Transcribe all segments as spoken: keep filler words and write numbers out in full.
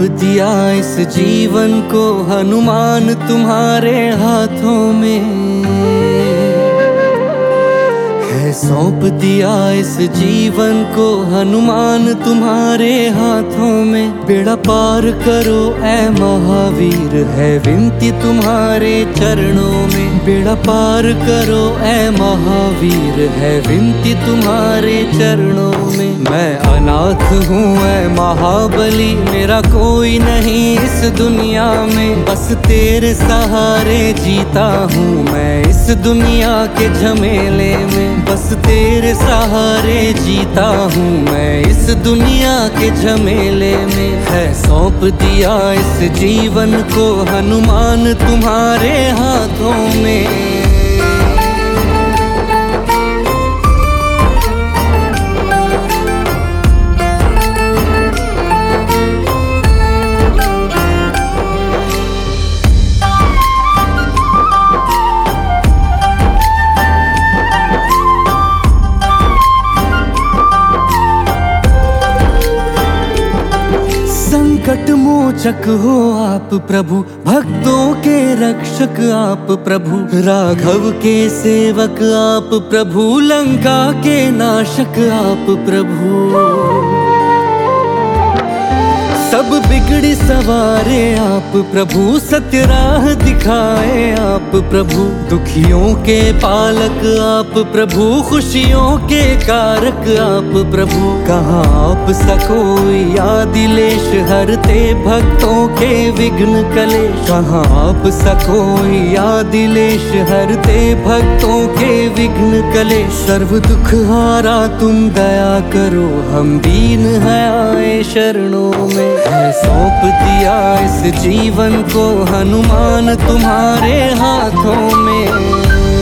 दिया इस जीवन को हनुमान तुम्हारे हाथों में है, सौंप दिया इस जीवन को हनुमान तुम्हारे हाथों में। बेड़ा पार करो ऐ महावीर, है विनती तुम्हारे चरणों में। बेड़ा पार करो ऐ महावीर, है विनती तुम्हारे चरणों में। मैं अनाथ हूँ ऐ महाबली, मेरा कोई नहीं इस दुनिया में। बस तेरे सहारे जीता हूँ मैं इस दुनिया के झमेले में। बस तेरे सहारे जीता हूँ मैं इस दुनिया के झमेले में। है सौंप दिया इस जीवन को हनुमान तुम्हारे हाथों में। संकट मोचक हो आप प्रभु, भक्तों के रक्षक आप प्रभु। राघव के सेवक आप प्रभु, लंका के नाशक आप प्रभु। सब बिगड़ी सवारे आप प्रभु, सत्य राह दिखाए आप प्रभु। दुखियों के पालक आप प्रभु, खुशियों के कारक आप प्रभु। कहाँ आप सकोई आदिलेश, हरते भक्तों के विघ्न कलेश। कहाँ आप सकोई आदिलेश, हरते भक्तों के विघ्न कलेश। सर्व दुख हारा तुम दया करो, हम दीन हैं आए शरणों में। है सौंप दिया इस जीवन को हनुमान तुम्हारे हाथों में।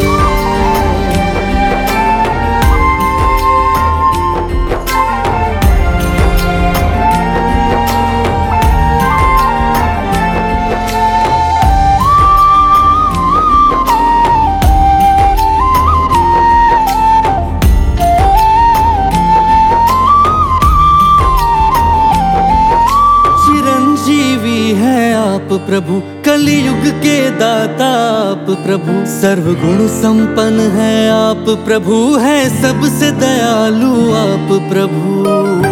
प्रभु कलियुग के दाता आप प्रभु, सर्वगुण संपन्न है आप प्रभु। है सबसे दयालु आप प्रभु।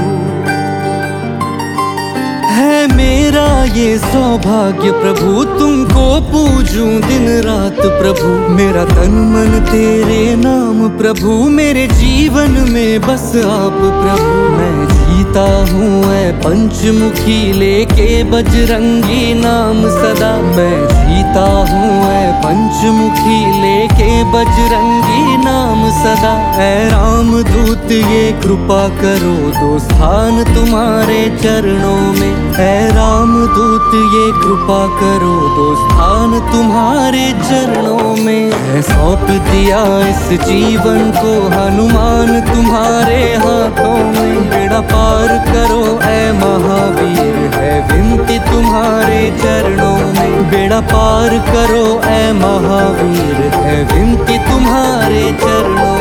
है मेरा ये सौभाग्य प्रभु, तुमको पूजूं दिन रात प्रभु। मेरा तन मन तेरे नाम प्रभु, मेरे जीवन में बस आप प्रभु। मैं जीता हूँ ऐ पंचमुखी, लेके बजरंगी नाम सदा। मैं जीता हूँ ऐ पंचमुखी, लेके बजरंगी नाम सदा। ऐ राम दूत ये कृपा करो, दो स्थान तुम्हारे चरणों में। ऐ राम दूत ये कृपा करो, दो स्थान तुम्हारे चरणों में। है सौंप दिया इस जीवन को हनुमान तुम्हारे हाथों में। बेड़ा पार करो ऐ महावीर, है विनती तुम्हारे चरणों में। बेड़ा पार करो ऐ महावीर, है विनती तुम्हारे चरणों में।